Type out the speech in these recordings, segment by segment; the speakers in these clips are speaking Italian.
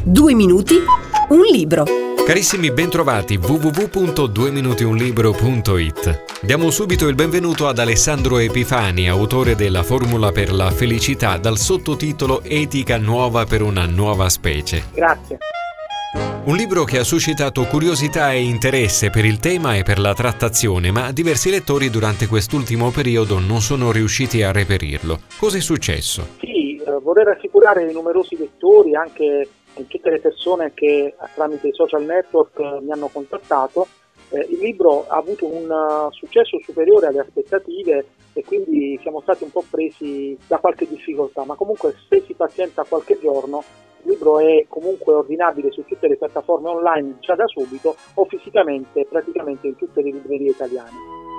2 minuti, un libro. Carissimi, bentrovati, www.2minutiunlibro.it. Diamo subito il benvenuto ad Alessandro Epifani, autore della Formula per la felicità, dal sottotitolo Etica nuova per una nuova specie. Grazie. Un libro che ha suscitato curiosità e interesse per il tema e per la trattazione, ma diversi lettori durante quest'ultimo periodo non sono riusciti a reperirlo. Cosa è successo? Sì, vorrei rassicurare i numerosi lettori, anche tutte le persone che tramite i social network mi hanno contattato. Il libro ha avuto un successo superiore alle aspettative e quindi siamo stati un po' presi da qualche difficoltà, ma comunque se si pazienta qualche giorno il libro è comunque ordinabile su tutte le piattaforme online già da subito o fisicamente praticamente in tutte le librerie italiane.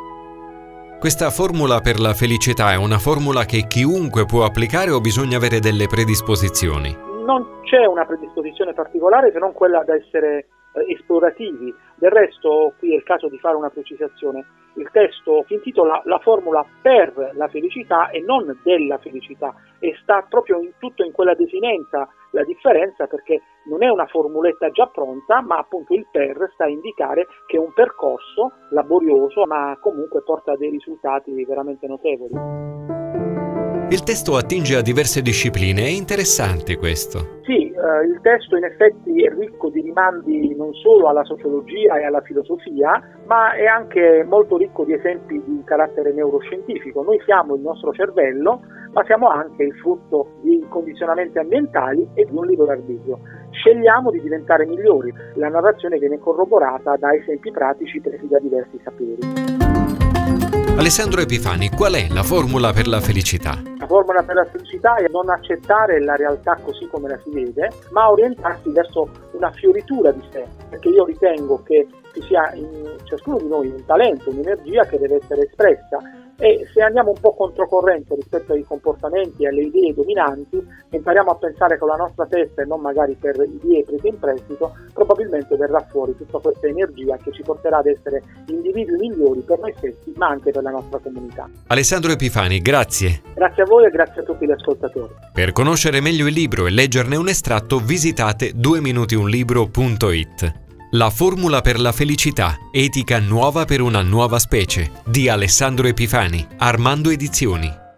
Questa formula per la felicità è una formula che chiunque può applicare o bisogna avere delle predisposizioni? Non c'è una predisposizione particolare se non quella da essere esplorativi. Del resto qui è il caso di fare una precisazione. Il testo si intitola La formula per la felicità e non della felicità, e sta proprio tutto in quella desinenza la differenza, perché non è una formuletta già pronta, ma appunto il per sta a indicare che è un percorso laborioso ma comunque porta a dei risultati veramente notevoli. Il testo attinge a diverse discipline, è interessante questo. Sì, il testo in effetti è ricco di rimandi non solo alla sociologia e alla filosofia, ma è anche molto ricco di esempi di carattere neuroscientifico. Noi siamo il nostro cervello, ma siamo anche il frutto di condizionamenti ambientali e di un libero arbitrio. Scegliamo di diventare migliori. La narrazione viene corroborata da esempi pratici presi da diversi saperi. Alessandro Epifani, qual è la formula per la felicità? La formula per la felicità è non accettare la realtà così come la si vede, ma orientarsi verso una fioritura di sé, perché io ritengo che ci sia in ciascuno di noi un talento, un'energia che deve essere espressa, e se andiamo un po' controcorrente rispetto ai comportamenti e alle idee dominanti, impariamo a pensare con la nostra testa e non magari per idee prese in prestito, probabilmente verrà fuori tutta questa energia che ci porterà ad essere individui migliori per noi stessi, ma anche per la nostra comunità. Alessandro Epifani, grazie. Grazie a voi e grazie a tutti gli ascoltatori. Per conoscere meglio il libro e leggerne un estratto, visitate 2minutiunlibro.it. La formula per la felicità, etica nuova per una nuova specie, di Alessandro Epifani, Armando Edizioni.